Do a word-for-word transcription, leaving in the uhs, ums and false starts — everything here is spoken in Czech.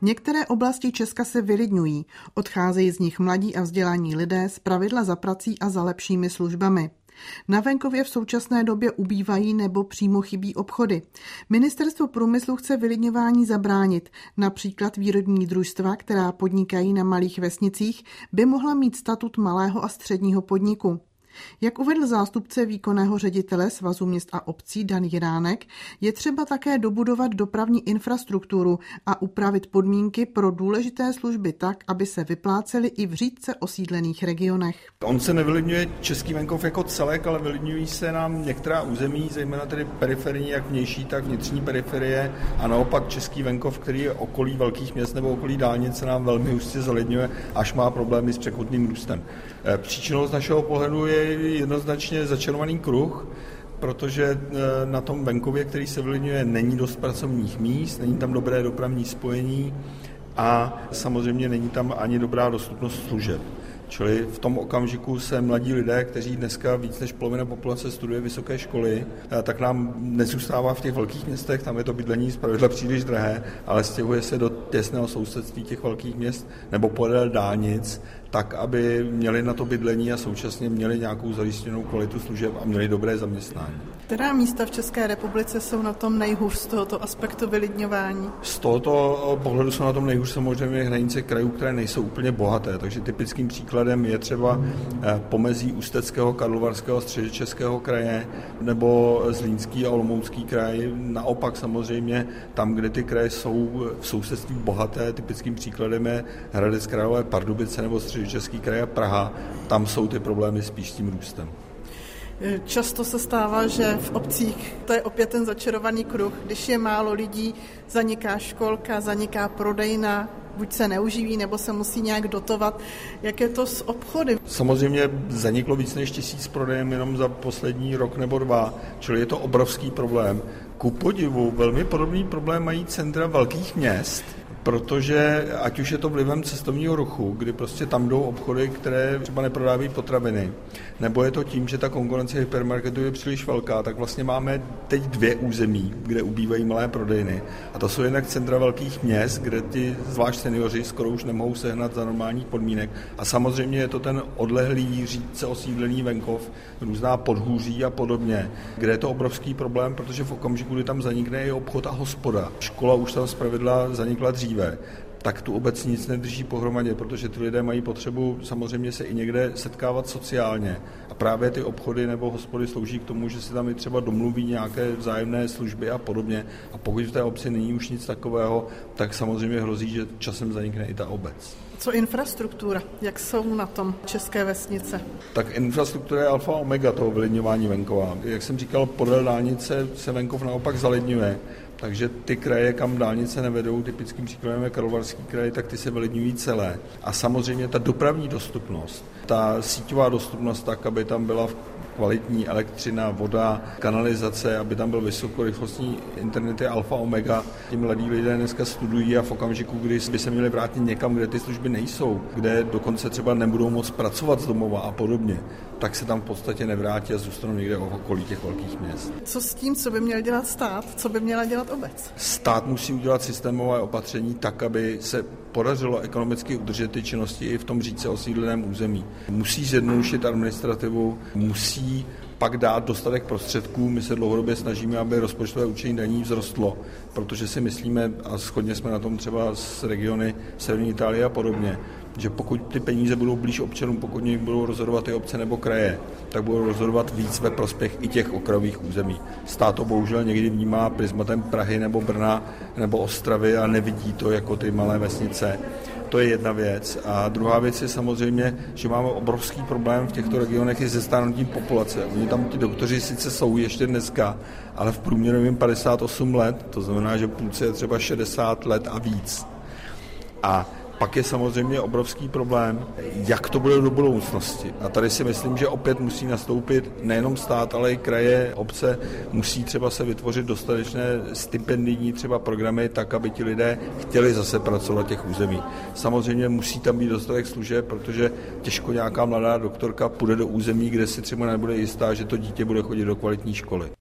Některé oblasti Česka se vylidňují, odcházejí z nich mladí a vzdělaní lidé zpravidla za prací a za lepšími službami. Na venkově v současné době ubývají nebo přímo chybí obchody. Ministerstvo průmyslu chce vylidňování zabránit. Například výrobní družstva, která podnikají na malých vesnicích, by mohla mít statut malého a středního podniku. Jak uvedl zástupce výkonného ředitele Svazu měst a obcí Dan Jiránek, je třeba také dobudovat dopravní infrastrukturu a upravit podmínky pro důležité služby tak, aby se vyplácely i v řídce osídlených regionech. On se nevylidňuje český venkov jako celek, ale vylidňují se nám některá území, zejména tedy periferní, jak vnější, tak vnitřní periferie, a naopak český venkov, který je okolí velkých měst nebo okolí dálnic, se nám velmi hustě zalidňuje, až má problémy s překotným růstem. Příčinou z našeho pohledu je jednoznačně začarovaný kruh, protože na tom venkově, který se vylidňuje, není dost pracovních míst, není tam dobré dopravní spojení a samozřejmě není tam ani dobrá dostupnost služeb. Čili v tom okamžiku se mladí lidé, kteří dneska víc než polovina populace studuje vysoké školy, tak nám nezůstává v těch velkých městech, tam je to bydlení zpravidla příliš drahé, ale stěhuje se do těsného sousedství těch velkých měst nebo podél dálnic, tak, aby měli na to bydlení a současně měli nějakou zajištěnou kvalitu služeb a měli dobré zaměstnání. Která místa v České republice jsou na tom nejhůř z tohoto aspektu vylidňování? Z tohoto pohledu jsou na tom nejhůř samozřejmě hranice krajů, které nejsou úplně bohaté, takže typickým příkladem je třeba pomezí Ústeckého, Karlovarského, Středočeského kraje nebo Zlínský a Olomoucký kraj. Naopak samozřejmě tam, kde ty kraje jsou v sousedství bohaté, typickým příkladem je Hradec Králové, Pardubice nebo Středočeský kraj a Praha, tam jsou ty problémy spíš s tím růstem. Často se stává, že v obcích, to je opět ten začarovaný kruh, když je málo lidí, zaniká školka, zaniká prodejna, buď se neuživí, nebo se musí nějak dotovat. Jak je to s obchody? Samozřejmě zaniklo víc než tisíc prodejen jenom za poslední rok nebo dva, čili je to obrovský problém. Ku podivu velmi podobný problém mají centra velkých měst, protože ať už je to vlivem cestovního ruchu, kdy prostě tam jdou obchody, které třeba neprodávají potraviny, nebo je to tím, že ta konkurence hypermarketu je příliš velká, tak vlastně máme teď dvě území, kde ubývají malé prodejny. A to jsou jednak centra velkých měst, kde ti zvlášť seniori skoro už nemohou sehnat za normálních podmínek. A samozřejmě je to ten odlehlý, řídce osídlený venkov, různá podhůří a podobně, kde je to obrovský problém, protože v okamžiku, kdy tam zanikne i obchod a hospoda, škola už tam zpravidla zanikla dříve, tak tu obec nic nedrží pohromadě, protože ty lidé mají potřebu samozřejmě se i někde setkávat sociálně. A právě ty obchody nebo hospody slouží k tomu, že se tam i třeba domluví nějaké vzájemné služby a podobně. A pokud v té obci není už nic takového, tak samozřejmě hrozí, že časem zanikne i ta obec. Co infrastruktura? Jak jsou na tom české vesnice? Tak infrastruktura je alfa a omega toho vylidňování venkova. Jak jsem říkal, podél dálnice se venkov naopak zalidňuje. Takže ty kraje, kam dálnice nevedou, typickým příkladem je Karlovarský kraj, tak ty se vylidňují celé. A samozřejmě ta dopravní dostupnost, ta síťová dostupnost tak, aby tam byla kvalitní elektřina, voda, kanalizace, aby tam byl vysokorychlostní internet, je alfa omega. Ti mladí lidé dneska studují a v okamžiku, kdy by se měli vrátit někam, kde ty služby nejsou, kde dokonce třeba nebudou moct pracovat z domova a podobně, tak se tam v podstatě nevrátí a zůstanou někde v okolí těch velkých měst. Co s tím, co by měl dělat stát? Co by měla dělat obec? Stát musí udělat systémové opatření tak, aby se podařilo ekonomicky udržet ty činnosti i v tom řídce osídleném území. Musí zjednodušit administrativu, musí pak dát dostatek prostředků. My se dlouhodobě snažíme, aby rozpočtové určení daní vzrostlo, protože si myslíme, a shodně jsme na tom třeba s regiony Severní Itálie a podobně, že pokud ty peníze budou blíž občanům, pokud nich budou rozhodovat ty obce nebo kraje, tak budou rozhodovat víc ve prospěch i těch okrajových území. Stát to bohužel někdy vnímá prismatem Prahy nebo Brna nebo Ostravy a nevidí to jako ty malé vesnice. To je jedna věc. A druhá věc je samozřejmě, že máme obrovský problém v těchto regionech i se stárnutím populace. Oni tam ti doktoři sice jsou ještě dneska, ale v průměru jim padesát osm let, to znamená, že půlce je třeba šedesát let a víc. A pak je samozřejmě obrovský problém, jak to bude do budoucnosti. A tady si myslím, že opět musí nastoupit nejenom stát, ale i kraje, obce, musí třeba se vytvořit dostatečné stipendijní třeba programy tak, aby ti lidé chtěli zase pracovat těch území. Samozřejmě musí tam být dostatek služeb, protože těžko nějaká mladá doktorka půjde do území, kde si třeba nebude jistá, že to dítě bude chodit do kvalitní školy.